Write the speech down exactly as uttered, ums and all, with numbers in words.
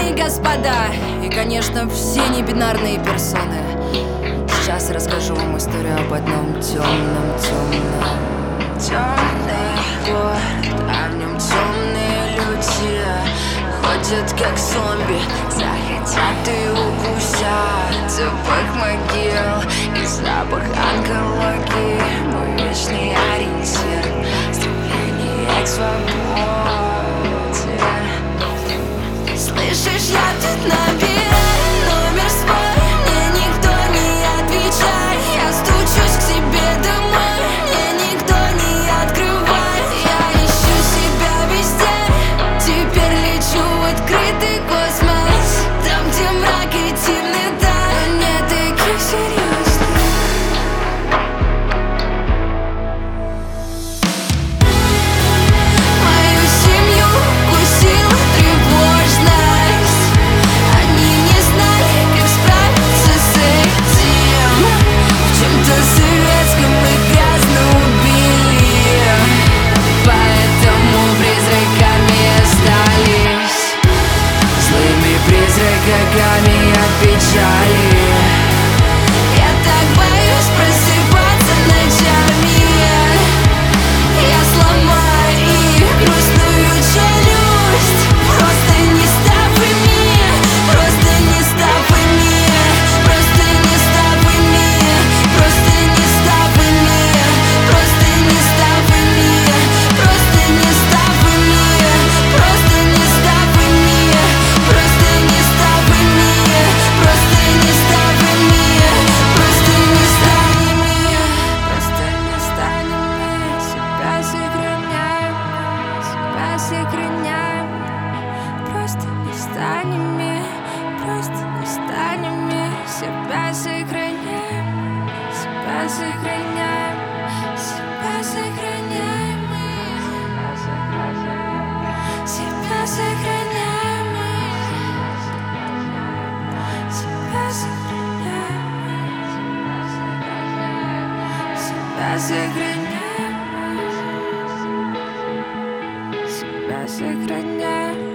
дамы и господа, и, конечно, все небинарные персоны. Сейчас расскажу вам историю об одном темном, темном, темный город, а в нем темные люди ходят как зомби, захотят и укусят. Запах могил и запах онкологии, мой вечный ориентир, стремление к свободе. Слышишь, я тут набираю номер свой, мне никто не отвечает. Я стучусь к себе домой, мне никто не открывает. Я ищу себя везде, теперь лечу в открытый космос, там, где мрак и темнота, но не таких серьезных. Мою семью укусила тревожность, они не знали, как справиться с этим. В чем-то советском мы грязно убили, поэтому призраками остались, злыми призраками от печали. Я так боюсь просыпаться ночами, я сломаю их грустную челюсть. Просто не став ими, просто не став ими, просто не став ими, просто не став ими, просто не став ими, просто не став ими, просто не став ими, просто не став ими, просто не став ими, просто не станем ими, просто не станем ими. Себя сохраняем, себя сохраняем, просто не станем ими, просто не станем ими. Себя сохраняем, себя сохраняем, себя сохраняем, себя сохраняем, себя сохраняем, себя сохраняем, себя сохраняем.